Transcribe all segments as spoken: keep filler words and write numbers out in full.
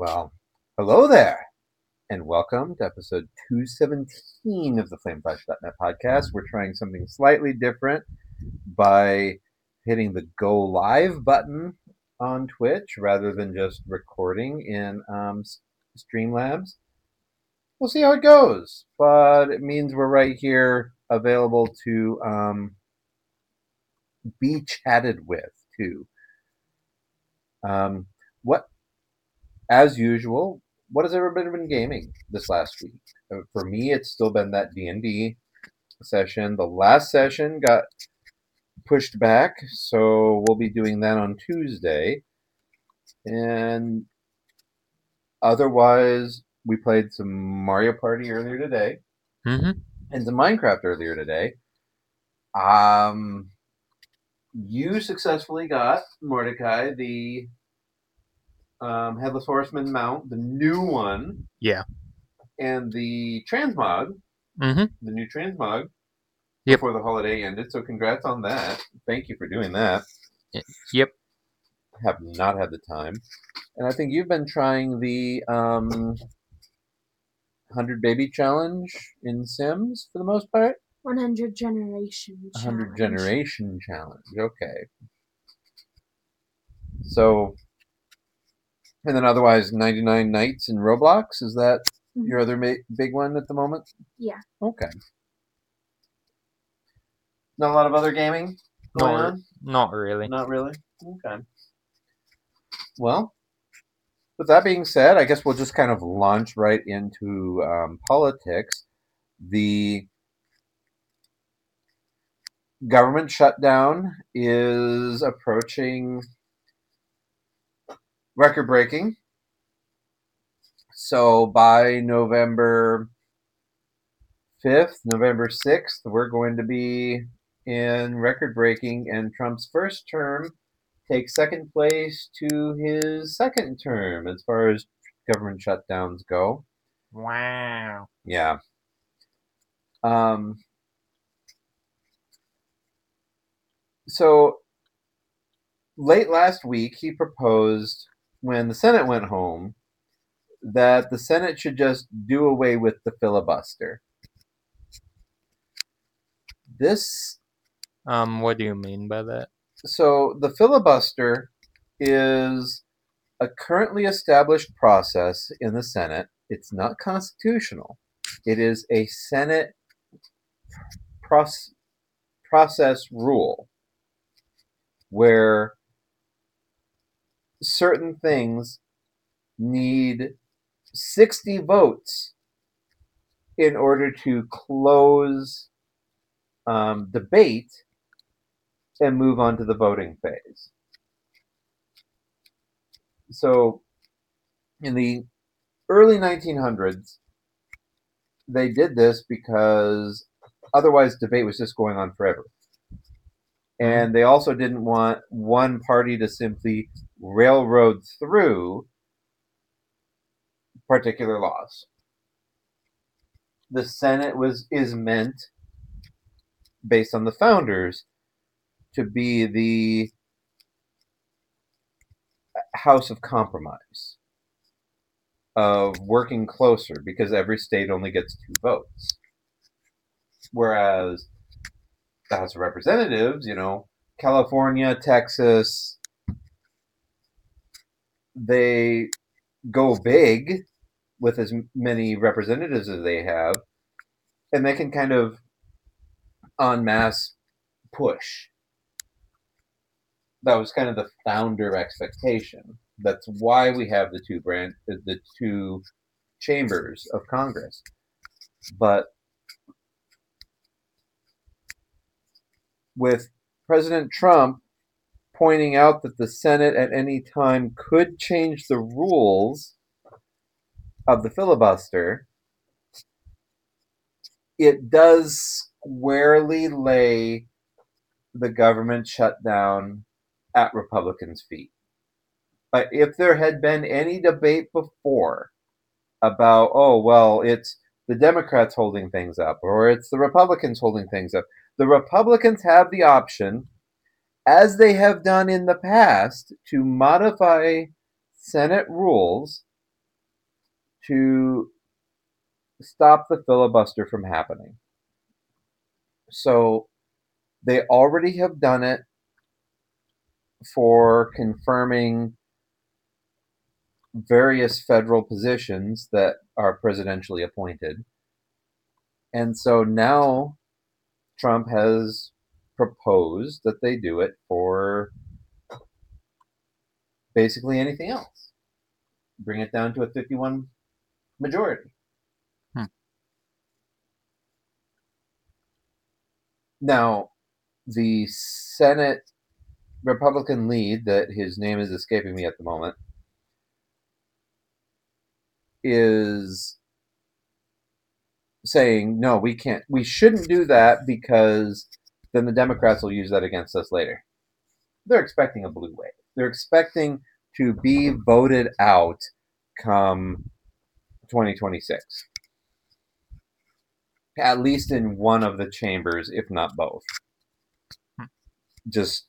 Well, hello there, and welcome to episode two seventeen of the Flameflash dot net podcast. We're trying something slightly different by hitting the go live button on Twitch rather than just recording in um, Streamlabs. We'll see how it goes, but it means we're right here available to um, be chatted with too. Um, what, as usual, what has everybody been gaming this last week? Uh, For me, it's still been that D and D session. The last session got pushed back, so we'll be doing that on Tuesday. And otherwise, we played some Mario Party earlier today Mm-hmm. and some Minecraft earlier today. Um, you successfully got Mordecai the um, Headless Horseman mount, the new one, Yeah. and the transmog, Mm-hmm. the new transmog, Yep. before the holiday ended. So congrats on that. Thank you for doing that. Yep. Have not had the time. And I think you've been trying the um, one hundred Baby Challenge in Sims for the most part? one hundred Generation Challenge. one hundred Generation Challenge. Okay. So, and then otherwise ninety-nine Nights in Roblox. Is that Mhm. your other ma- big one at the moment? Yeah. Okay. Not a lot of other gaming going Not, on? not really. Not really? Okay. Well, with that being said, I guess we'll just kind of launch right into um, politics. The government shutdown is approaching record breaking. So by November fifth, November sixth, we're going to be in record breaking, and Trump's first term takes second place to his second term as far as government shutdowns go. Wow. Yeah. Um, so late last week, he proposed, when the Senate went home, that the Senate should just do away with the filibuster. This, Um, what do you mean by that? so the filibuster is a currently established process in the Senate. It's not constitutional. It is a Senate proce- process rule where certain things need sixty votes in order to close um, debate and move on to the voting phase. So in the early nineteen hundreds, they did this because otherwise debate was just going on forever. And they also didn't want one party to simply railroad through particular laws. The Senate was is meant, based on the founders, to be the house of compromise, of working closer, because every state only gets two votes. Whereas the House of Representatives, you know, California, Texas, they go big with as many representatives as they have, and they can kind of en masse push. That was kind of the founder expectation. That's why we have the two brand, the two chambers of Congress. But with President Trump pointing out that the Senate at any time could change the rules of the filibuster, it does squarely lay the government shutdown at Republicans' feet. But if there had been any debate before about, oh, well, it's the Democrats holding things up, or it's the Republicans holding things up, the Republicans have the option, as they have done in the past, to modify Senate rules to stop the filibuster from happening. So they already have done it for confirming various federal positions that are presidentially appointed. And so now Trump has proposed that they do it for basically anything else. Bring it down to a fifty-one majority. Hmm. Now, the Senate Republican lead, that his name is escaping me at the moment, is saying, no, we can't, we shouldn't do that because then the Democrats will use that against us later. They're expecting a blue wave. They're expecting to be voted out come twenty twenty-six. At least in one of the chambers, if not both. Just,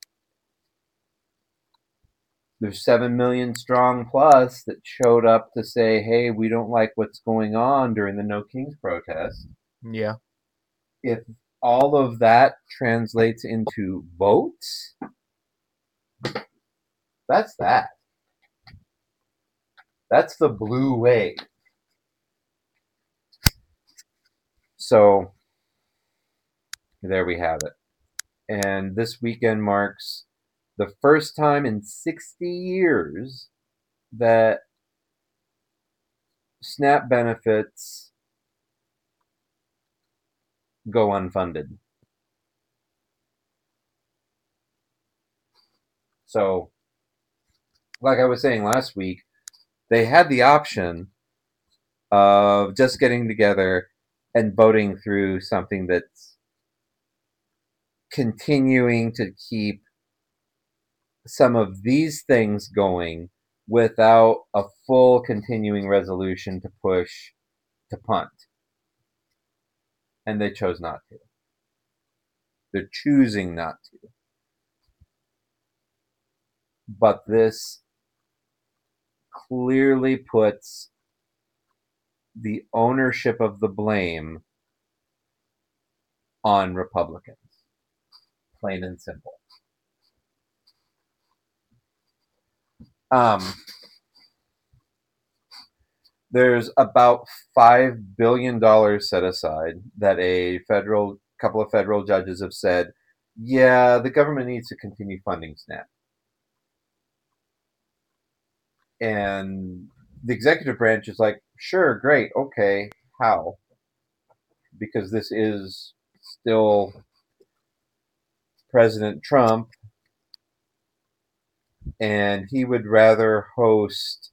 there's seven million strong plus that showed up to say, hey, we don't like what's going on during the No Kings protest. Yeah. If all of that translates into votes, that's that. That's the blue wave. So there we have it. And this weekend marks the first time in sixty years that SNAP benefits go unfunded. So, like I was saying last week, they had the option of just getting together and voting through something that's continuing to keep some of these things going without a full continuing resolution to push to punt. And they chose not to. They're choosing not to. But this clearly puts the ownership of the blame on Republicans. Plain and simple. Um, there's about five billion dollars set aside that a federal couple of federal judges have said, yeah, the government needs to continue funding SNAP. And the executive branch is like, sure, great, okay, how? Because this is still President Trump, and he would rather host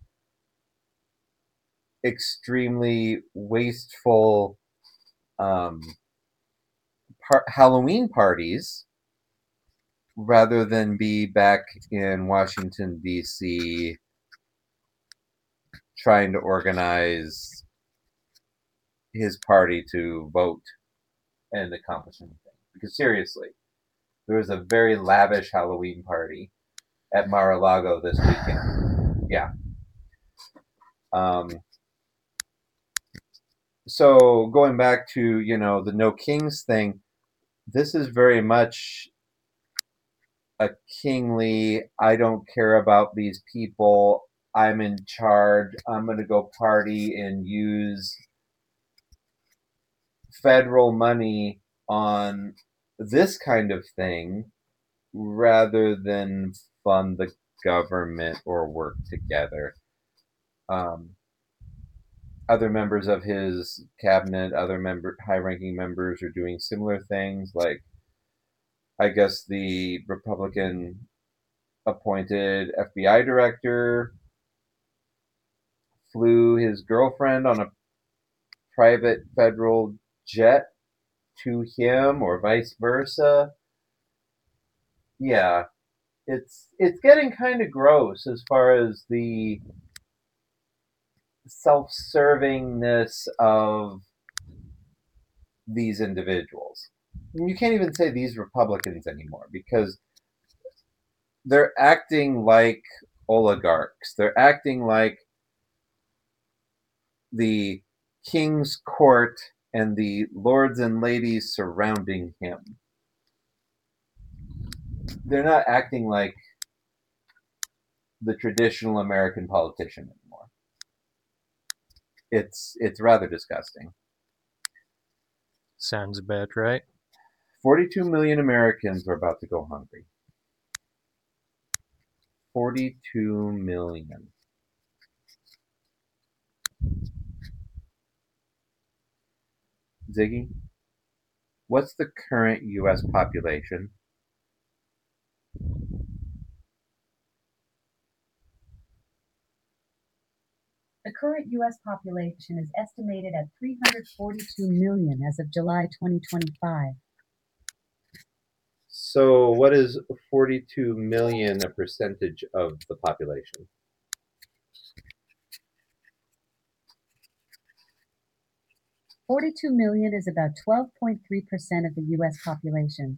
extremely wasteful um, par- Halloween parties rather than be back in Washington, D C trying to organize his party to vote and accomplish anything. Because seriously, there was a very lavish Halloween party at Mar-a-Lago this weekend. Yeah. Um, so going back to, you know, the No Kings thing, this is very much a kingly, I don't care about these people, I'm in charge, I'm going to go party and use federal money on this kind of thing rather than fund the government or work together. Um, other members of his cabinet, other member, high-ranking members are doing similar things. Like, I guess the Republican appointed F B I director flew his girlfriend on a private federal jet to him, or vice versa. Yeah, it's it's getting kind of gross as far as the self-servingness of these individuals. You can't even say these Republicans anymore because they're acting like oligarchs. They're acting like the king's court and the lords and ladies surrounding him. They're not acting like the traditional American politician anymore. It's it's rather disgusting. Sounds about right. forty-two million Americans are about to go hungry. forty-two million. Ziggy, what's the current U S population? The current U S population is estimated at three hundred forty-two million as of July twenty twenty-five. So what is forty-two million a percentage of the population? forty-two million is about twelve point three percent of the U S population.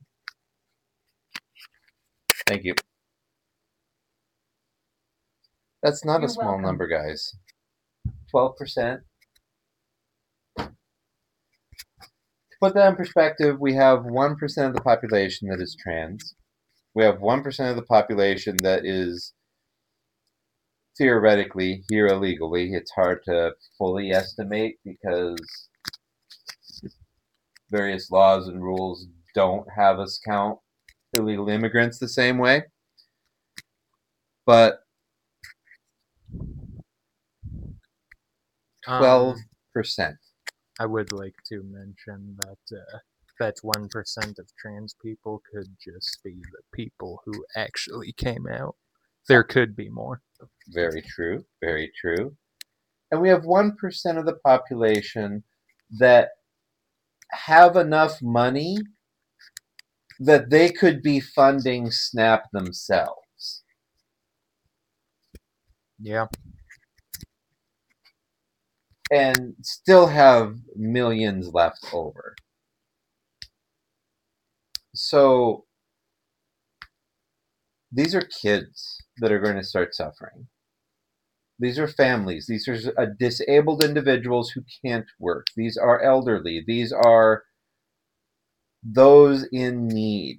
Thank you. That's not You're a small welcome. number, guys. twelve percent. To put that in perspective, we have one percent of the population that is trans. We have one percent of the population that is theoretically here illegally. It's hard to fully estimate because various laws and rules don't have us count illegal immigrants the same way. But twelve percent. Um, I would like to mention that uh, that one percent of trans people could just be the people who actually came out. There could be more. Very true, very true. And we have one percent of the population that have enough money that they could be funding SNAP themselves. Yeah. And still have millions left over. So these are kids that are going to start suffering. These are families. These are uh, disabled individuals who can't work. These are elderly. These are those in need.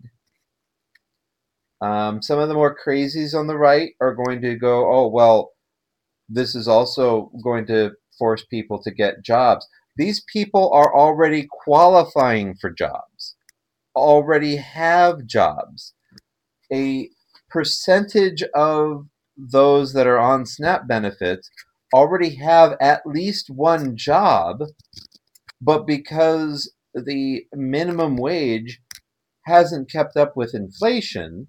Um, some of the more crazies on the right are going to go, oh, well, this is also going to force people to get jobs. These people are already qualifying for jobs, already have jobs. A percentage of those that are on SNAP benefits already have at least one job, but because the minimum wage hasn't kept up with inflation,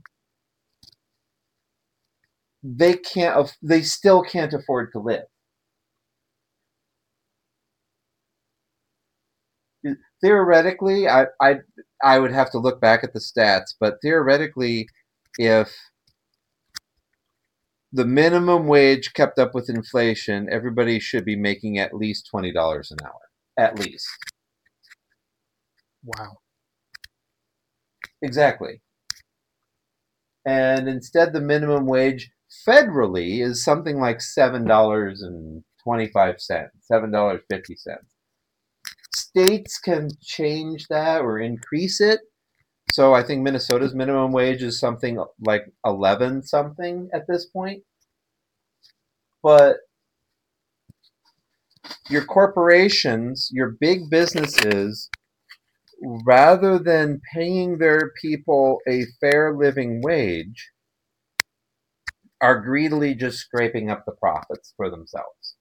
they can't. They still can't afford to live. Theoretically, I I I would have to look back at the stats, but theoretically, if the minimum wage kept up with inflation, everybody should be making at least twenty dollars an hour. At least. Wow. Exactly. And instead, the minimum wage federally is something like seven dollars and twenty-five cents, seven dollars and fifty cents. States can change that or increase it. So I think Minnesota's minimum wage is something like eleven something at this point. But your corporations, your big businesses, rather than paying their people a fair living wage, are greedily just scraping up the profits for themselves.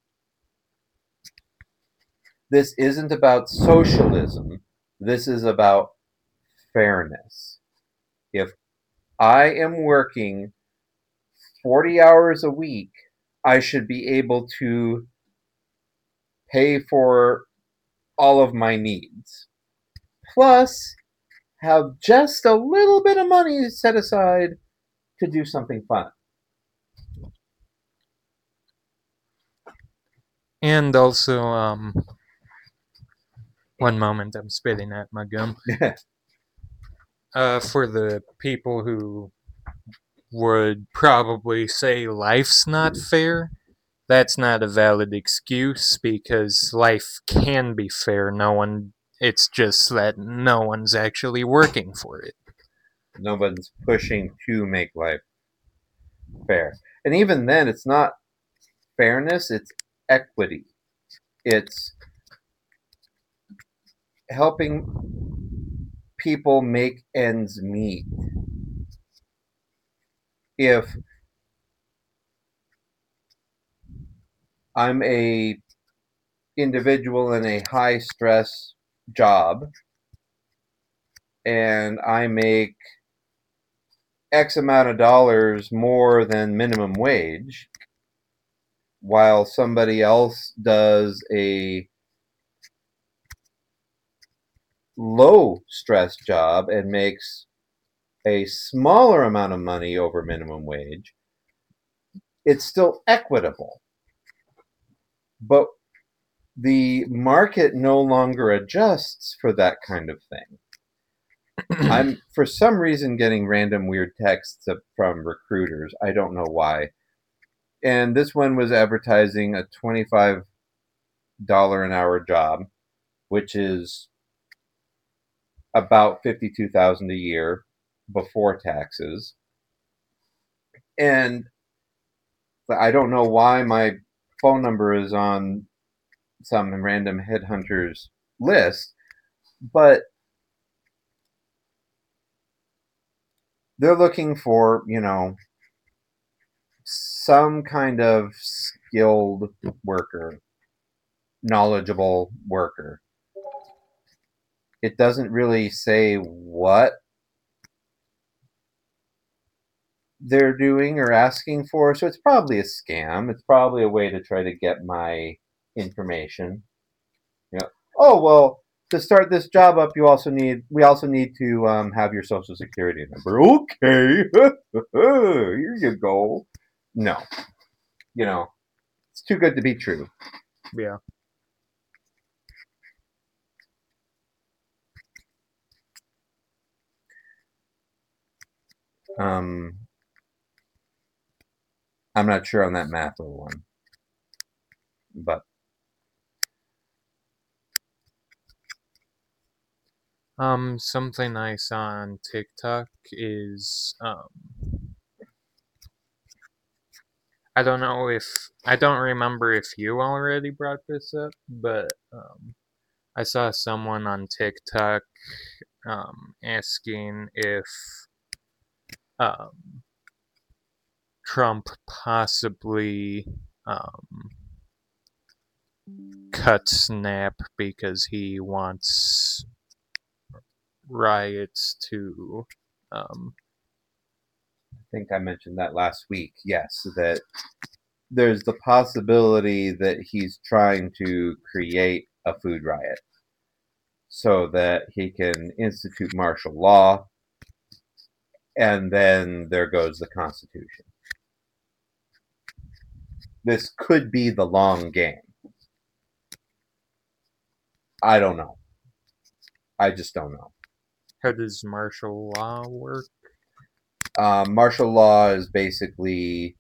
This isn't about socialism. This is about fairness. If I am working forty hours a week, I should be able to pay for all of my needs. Plus, have just a little bit of money set aside to do something fun. And also, um, one moment, I'm spitting at my gum. Uh, for the people who would probably say life's not fair, that's not a valid excuse because life can be fair. No one, it's just that no one's actually working for it. No one's pushing to make life fair. And even then, it's not fairness, it's equity. It's helping people make ends meet. If I'm a individual in a high stress job and I make X amount of dollars more than minimum wage, while somebody else does a low stress job and makes a smaller amount of money over minimum wage, it's still equitable. But the market no longer adjusts for that kind of thing. I'm, for some reason, getting random weird texts from recruiters. I don't know why. And this one was advertising a twenty-five dollars an hour job, which is about fifty-two thousand dollars a year before taxes. And I don't know why my phone number is on some random headhunter's list, but they're looking for, you know, some kind of skilled worker, knowledgeable worker. It doesn't really say what they're doing or asking for, so it's probably a scam. It's probably a way to try to get my information. You know, oh well, to start this job up, you also need we also need to um, have your social security number. Okay, here you go. No, you know, it's too good to be true. Yeah. Um, I'm not sure on that math little one, but Um, something I saw on TikTok is um, I don't know if I don't remember if you already brought this up, but um, I saw someone on TikTok um, asking if um, Trump possibly um, cut Snap because he wants riots to um, I think I mentioned that last week. Yes, that there's the possibility that he's trying to create a food riot so that he can institute martial law, and then there goes the Constitution. This could be the long game. I don't know. I just don't know. how does martial law work? Uh, martial law is basically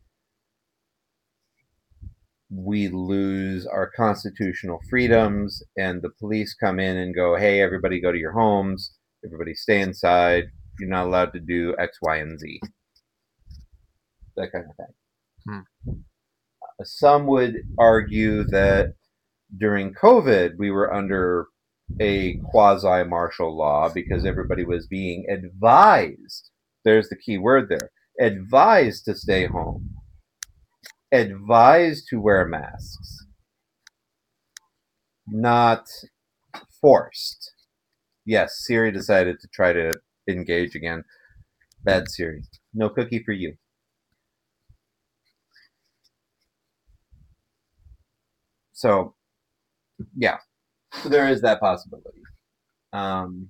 we lose our constitutional freedoms, and the police come in and go, hey, everybody go to your homes, everybody stay inside, you're not allowed to do X, Y, and Z. That kind of thing. Hmm. Uh, some would argue that during COVID, we were under a quasi-martial law because everybody was being advised, there's the key word there, advised to stay home, advised to wear masks, not forced. Yes, Siri decided to try to engage again. Bad Siri. No cookie for you. So, yeah. So there is that possibility. Um,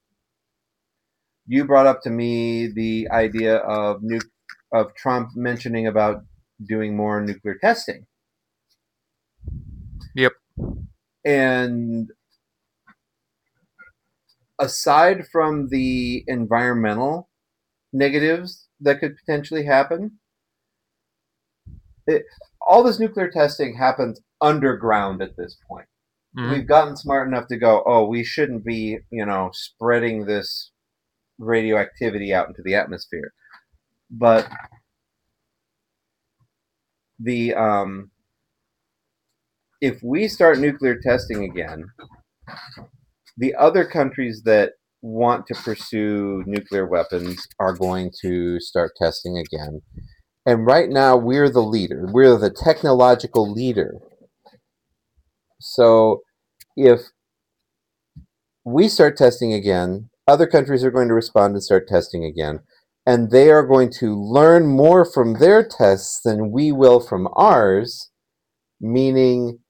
you brought up to me the idea of nu- of Trump mentioning about doing more nuclear testing. Yep. And aside from the environmental negatives that could potentially happen, it, all this nuclear testing happens underground at this point. Mhm. We've gotten smart enough to go, oh, we shouldn't be, you know, spreading this radioactivity out into the atmosphere. But the um, if we start nuclear testing again, the other countries that want to pursue nuclear weapons are going to start testing again. And right now, we're the leader. We're the technological leader. So if we start testing again, other countries are going to respond and start testing again. And they are going to learn more from their tests than we will from ours, meaning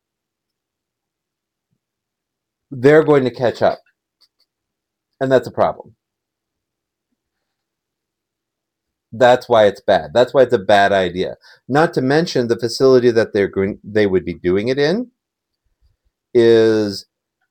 they're going to catch up. And that's a problem. That's why it's bad. That's why it's a bad idea. Not to mention the facility that they're going, they would be doing it in is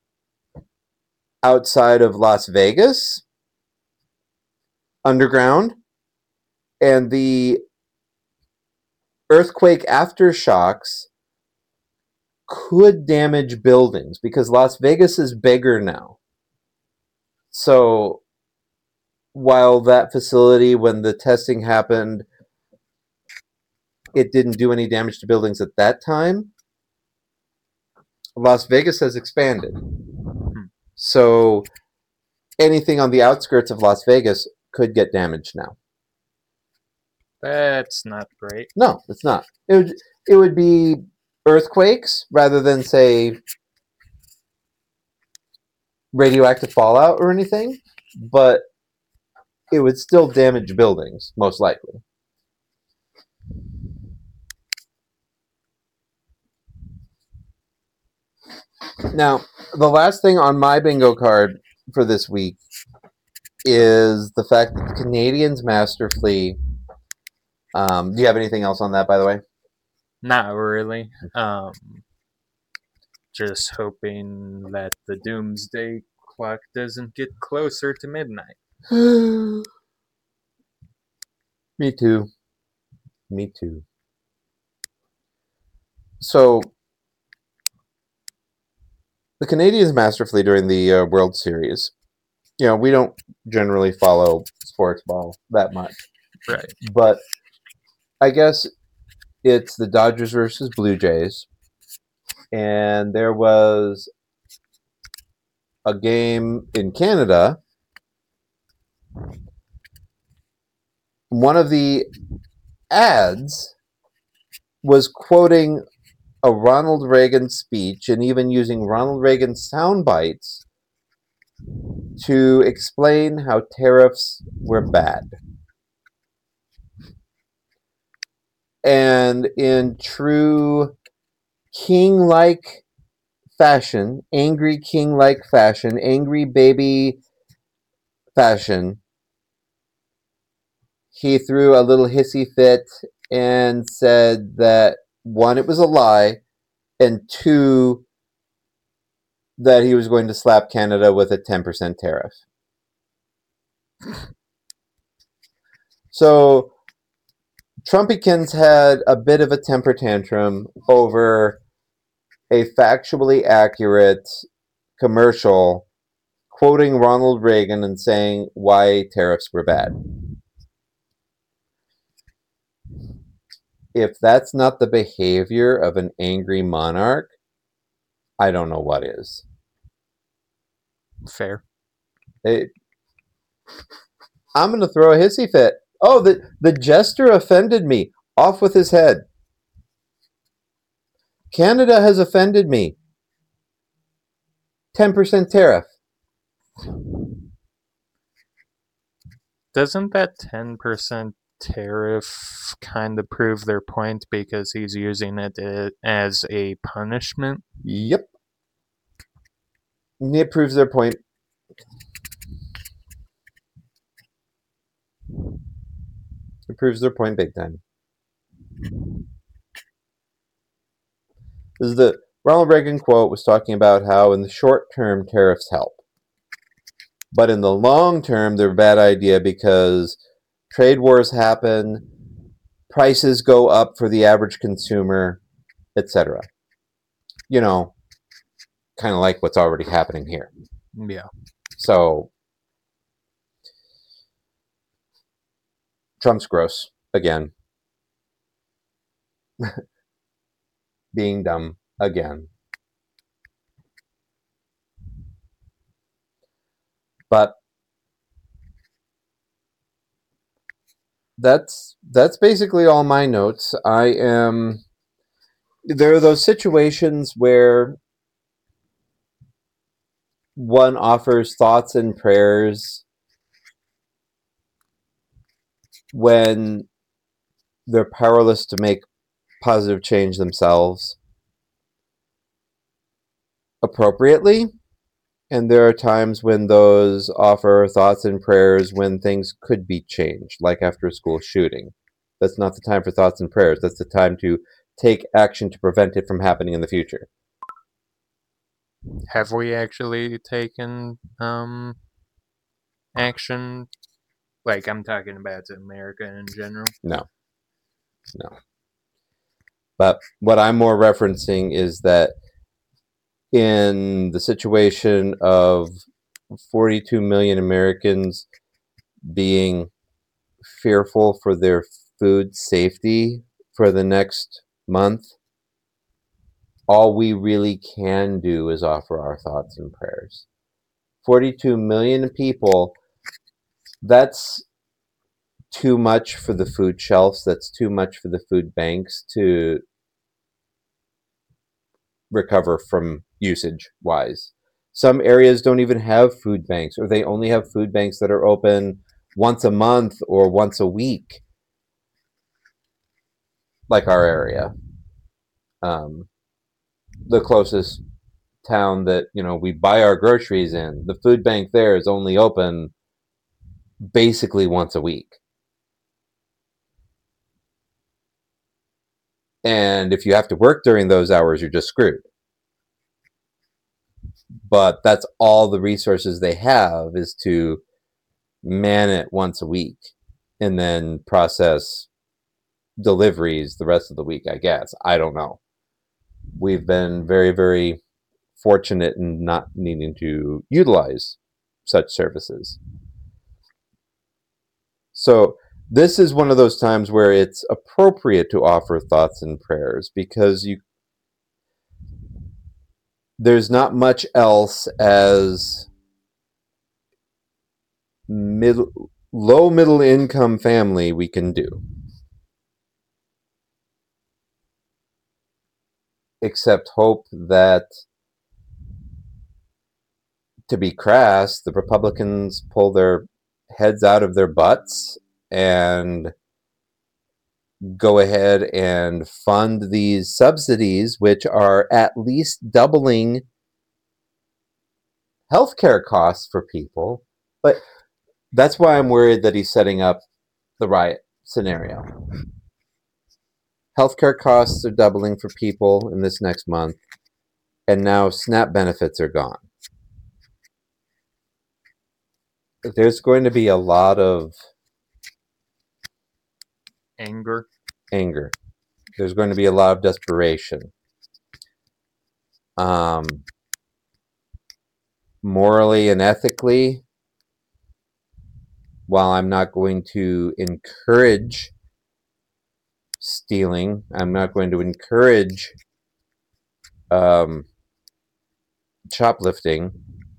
outside of Las Vegas, underground, and the earthquake aftershocks could damage buildings because Las Vegas is bigger now. So while that facility, when the testing happened, it didn't do any damage to buildings at that time, Las Vegas has expanded. So anything on the outskirts of Las Vegas could get damaged now. That's not great. No, it's not. It would, it would be earthquakes rather than, say, radioactive fallout or anything, but it would still damage buildings, most likely. Now, the last thing on my bingo card for this week is the fact that the Canadians masterfully... Um, do you have anything else on that, by the way? Not really. Um, just hoping that the doomsday clock doesn't get closer to midnight. Me too. Me too. So, the Canadians masterfully during the uh, World Series. You know, we don't generally follow sports ball that much. Right. But I guess it's the Dodgers versus Blue Jays. And there was a game in Canada. One of the ads was quoting a Ronald Reagan speech and even using Ronald Reagan sound bites to explain how tariffs were bad. And in true king-like fashion, angry king-like fashion, angry baby fashion, he threw a little hissy fit and said that, one, it was a lie, and two, that he was going to slap Canada with a ten percent tariff. So, Trumpykins had a bit of a temper tantrum over a factually accurate commercial quoting Ronald Reagan and saying why tariffs were bad. If that's not the behavior of an angry monarch, I don't know what is. Fair. It, I'm going to throw a hissy fit. Oh, the, the jester offended me. Off with his head. Canada has offended me. ten percent tariff. Doesn't that ten percent tariff kind of prove their point because he's using it as a punishment? Yep. It proves their point. It proves their point big time. This is the Ronald Reagan quote was talking about how in the short term tariffs help. But in the long term they're a bad idea because trade wars happen, prices go up for the average consumer, et cetera. You know, kind of like what's already happening here. Yeah. So, Trump's gross again. Being dumb again. But that's that's basically all my notes. I am there are those situations where one offers thoughts and prayers when they're powerless to make positive change themselves appropriately. And there are times when those offer thoughts and prayers when things could be changed, like after a school shooting. That's not the time for thoughts and prayers. That's the time to take action to prevent it from happening in the future. Have we actually taken um action? Like, I'm talking about America in general. No. No. But what I'm more referencing is that in the situation of forty-two million Americans being fearful for their food safety for the next month, all we really can do is offer our thoughts and prayers. forty-two million people, that's too much for the food shelves, that's too much for the food banks to recover from usage wise. Some areas don't even have food banks, or they only have food banks that are open once a month or once a week, like our area. Um, the closest town that, you know, we buy our groceries in, the food bank there is only open basically once a week. And if you have to work during those hours, you're just screwed. But that's all the resources they have, is to man it once a week and then process deliveries the rest of the week, I guess. I don't know. We've been very, very fortunate in not needing to utilize such services. So this is one of those times where it's appropriate to offer thoughts and prayers, because you there's not much else as middle, low middle income family we can do, except hope that, to be crass, the Republicans pull their heads out of their butts and go ahead and fund these subsidies, which are at least doubling healthcare costs for people. But that's why I'm worried that he's setting up the riot scenario. Healthcare costs are doubling for people in this next month, and now SNAP benefits are gone. There's going to be a lot of Anger. anger. There's going to be a lot of desperation. Um, morally and ethically, while I'm not going to encourage stealing, I'm not going to encourage um, shoplifting,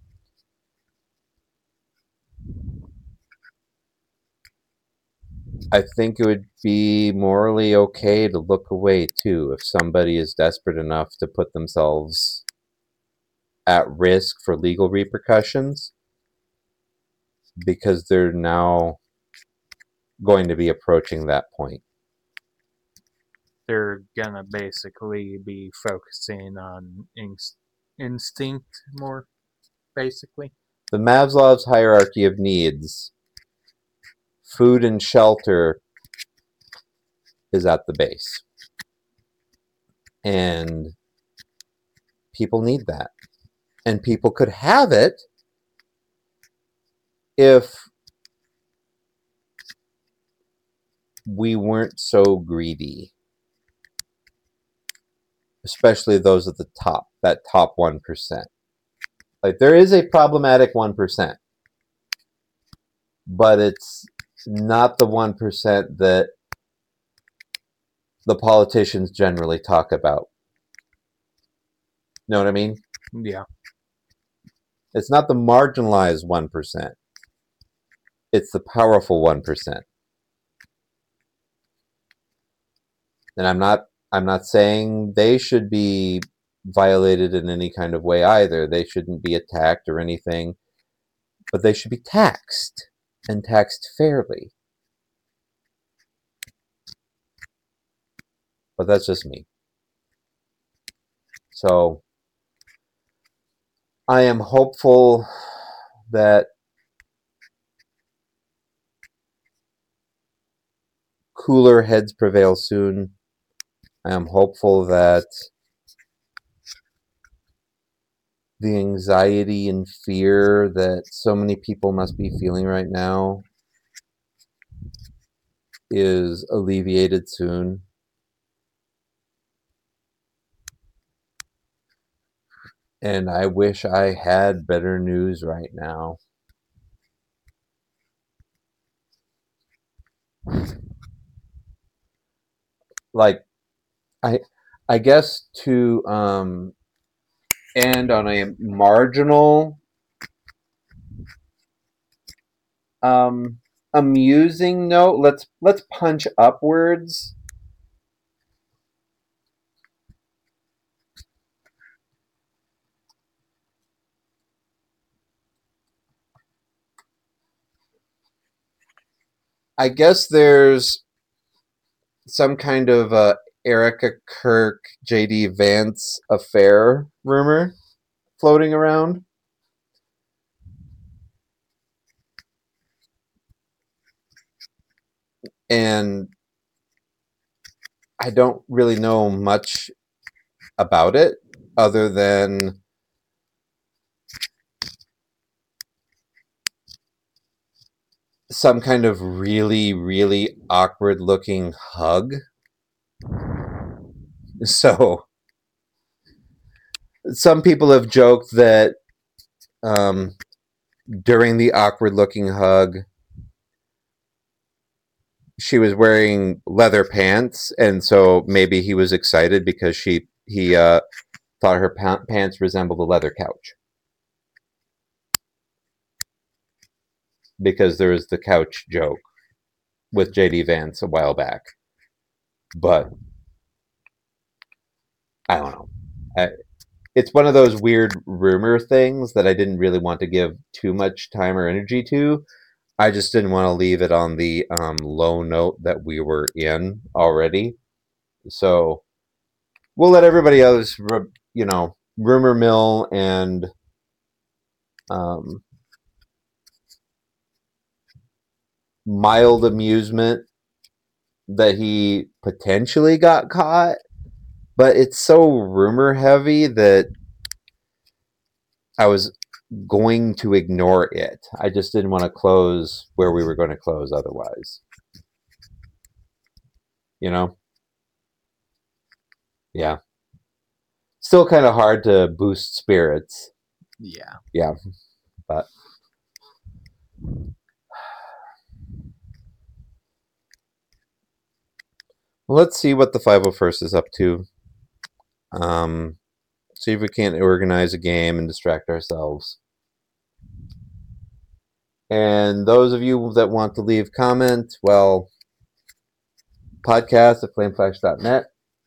I think it would be morally okay to look away too if somebody is desperate enough to put themselves at risk for legal repercussions, because they're now going to be approaching that point. They're gonna basically be focusing on inst- instinct more, basically. The Maslow's hierarchy of needs, food and shelter is at the base. And people need that. And people could have it if we weren't so greedy, especially those at the top, that top one percent. Like, there is a problematic one percent, but it's not the one percent that the politicians generally talk about. Know what I mean? Yeah. It's not the marginalized one percent. It's the powerful one percent. And I'm not I'm not saying they should be violated in any kind of way either. They shouldn't be attacked or anything, but they should be taxed, and taxed fairly. But that's just me. So I am hopeful that cooler heads prevail soon. I am hopeful that the anxiety and fear that so many people must be feeling right now is alleviated soon. And I wish I had better news right now. Like, I I guess to um, end on a marginal, um, amusing note, let's let's punch upwards. I guess there's some kind of uh, Erica Kirk, J D Vance affair rumor floating around. And I don't really know much about it other than some kind of really, really awkward looking hug. So some people have joked that um, during the awkward looking hug, she was wearing leather pants, and so maybe he was excited because she he uh, thought her pa- pants resembled a leather couch. Because there was the couch joke with J D Vance a while back. But I don't know. I, it's one of those weird rumor things that I didn't really want to give too much time or energy to. I just didn't want to leave it on the um, low note that we were in already. So we'll let everybody else, you know, rumor mill and um, mild amusement that he potentially got caught. But it's so rumor heavy that I was going to ignore it. I just didn't want to close where we were going to close otherwise. You know? Yeah. Still kind of hard to boost spirits. Yeah. Yeah. But let's see what the five oh first is up to. Um, see if we can't organize a game and distract ourselves. And those of you that want to leave comment, well, podcast at flameflash dot net.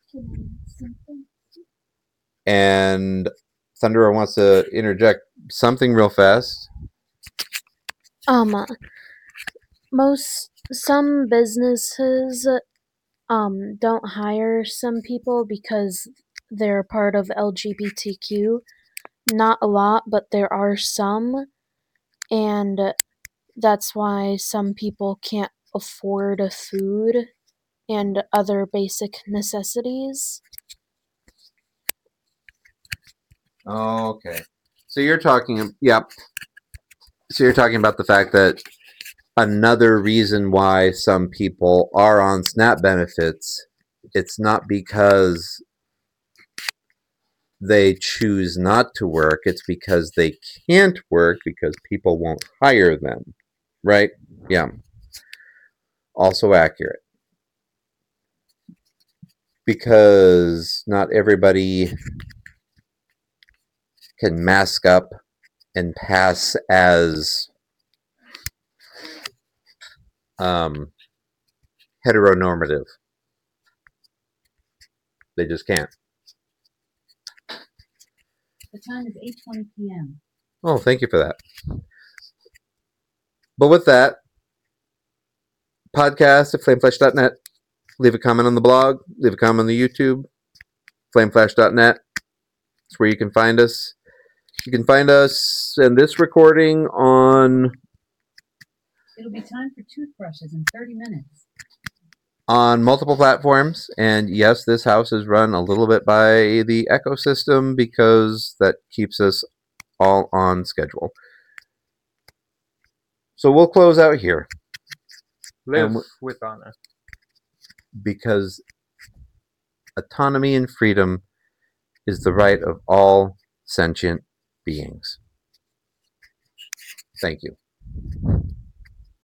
And Thunderer wants to interject something real fast. Um, most some businesses um don't hire some people because they're part of L G B T Q. Not a lot, but there are some, and that's why some people can't afford food and other basic necessities. Oh, okay. So you're talking, yep. So you're talking about the fact that another reason why some people are on SNAP benefits. It's not because they choose not to work, it's because they can't work because people won't hire them. Right? Yeah. Also accurate. Because not everybody can mask up and pass as um, heteronormative. They just can't. The time is eight twenty p.m. Oh, thank you for that. But with that, podcast at flameflesh dot net. Leave a comment on the blog. Leave a comment on the YouTube. flameflesh dot net. That's where you can find us. You can find us in this recording on It'll be time for toothbrushes in thirty minutes. on multiple platforms. And yes, this house is run a little bit by the ecosystem because that keeps us all on schedule. So we'll close out here Live w- with honor. because autonomy and freedom is the right of all sentient beings. Thank you.